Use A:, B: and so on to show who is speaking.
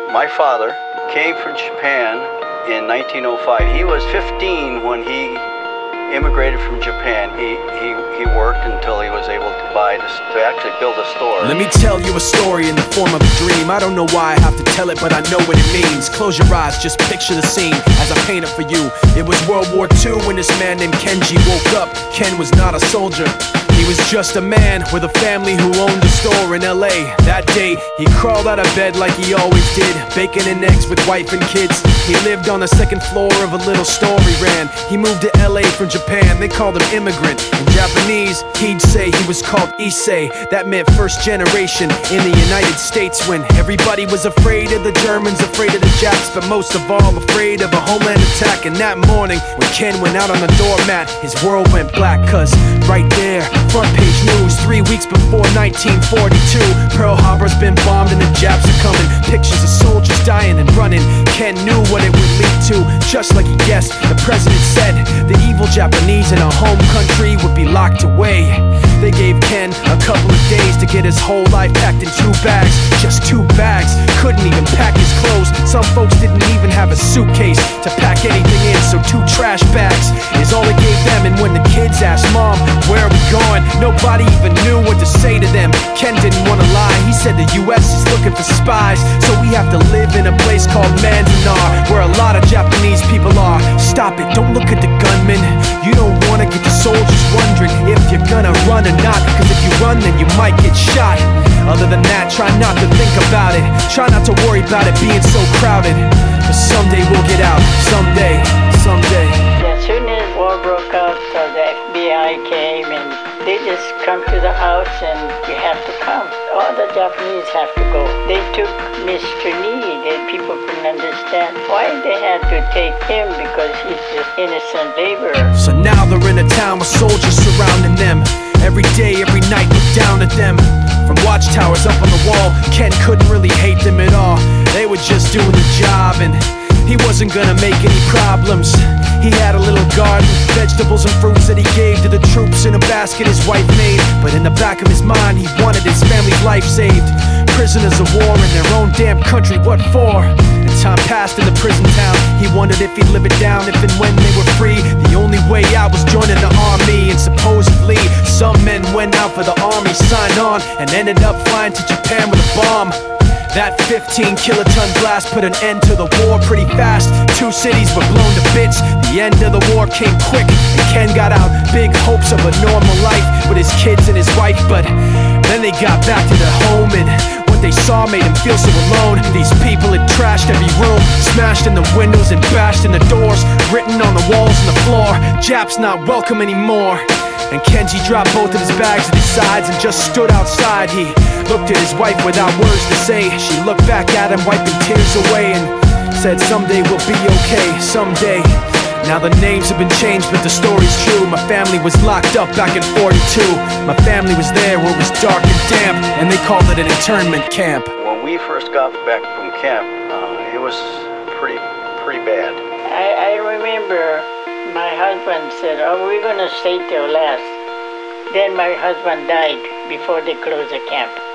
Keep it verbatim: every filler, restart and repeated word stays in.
A: My father came from Japan in nineteen oh five. He was fifteen when he immigrated from Japan. He, he, he worked until he was able to buy, this, to actually build a store.
B: Let me tell you a story in the form of a dream. I don't know why I have to tell it, but I know what it means. Close your eyes, just picture the scene as I paint it for you. It was World War Two when this man named Kenji woke up. Ken was not a soldier. He was just a man with a family who owned a store in L A. That day, he crawled out of bed like he always did, bacon and eggs with wife and kids. He lived on the second floor of a little store he ran. He moved to L A from Japan, they called him immigrant. In Japanese, he'd say he was called Issei. That meant first generation in the United States, when everybody was afraid of the Germans, afraid of the Japs, but most of all afraid of a homeland attack. And that morning, when Ken went out on the doormat, his world went black, cause right there, front page news, three weeks before nineteen forty-two, Pearl Harbor's been bombed and the Japs are coming. Pictures of soldiers dying and running. Ken knew what it would lead to, just like he guessed. The president said the evil Japanese in our home country would be locked away. They gave Ken a couple of days to get his whole life packed in two bags. Just two bags, couldn't even pack his clothes. Some folks didn't even have a suitcase to pack anything in, so two trash bags is all they gave them. And when the kids asked Mom, where are we going? Nobody even knew what to say to them. Ken didn't want to lie, he said the U S is looking for spies, so we have to live in a place called Manzanar, where a lot of Japanese people are. Stop it, don't look at the gunmen. You don't want to get the soldiers wondering if you're gonna run or not, cause if you run then you might get shot. Other than that, try not to think about it. Try not to worry about it being so crowded, cause someday we'll get out. Someday, someday.
C: As soon as war broke out, so the F B I came and they just come to the house and you have to come. All the Japanese have to go. They took Mister Need and people couldn't understand why they had to take him, because he's just innocent laborer.
B: So now they're in a town with soldiers surrounding them. Every day, every night, look down at them. From watchtowers up on the wall, Ken couldn't really hate them at all. They were just doing the job and he wasn't gonna make any problems. He had a little garden, vegetables and fruits that he gave to the troops in a basket his wife made. But in the back of his mind, he wanted his family's life saved. Prisoners of war in their own damn country, what for? And time passed in the prison town. He wondered if he'd live it down if and when they were free. The only way out was joining the army, and supposedly some men went out for the army, signed on, and ended up flying to Japan with a bomb. That fifteen kiloton blast put an end to the war pretty fast. Two cities were blown to bits. The end of the war came quick, and Ken got out. Big hopes of a normal life with his kids and his wife, but then they got back to their home, and what they saw made him feel so alone. These people had trashed every room, smashed in the windows and bashed in the doors, written on the walls and the floor, Japs not welcome anymore. And Kenji dropped both of his bags at his sides and just stood outside. He looked at his wife without words to say. She looked back at him, wiping tears away, and said, someday we'll be okay, someday. Now the names have been changed, but the story's true. My family was locked up back in forty-two. My family was there where it was dark and damp, and they called it an internment camp.
A: When we first got back from camp, uh, it was pretty, pretty bad.
C: I, I remember my husband said, oh, we're gonna stay till last. Then my husband died before they closed the camp.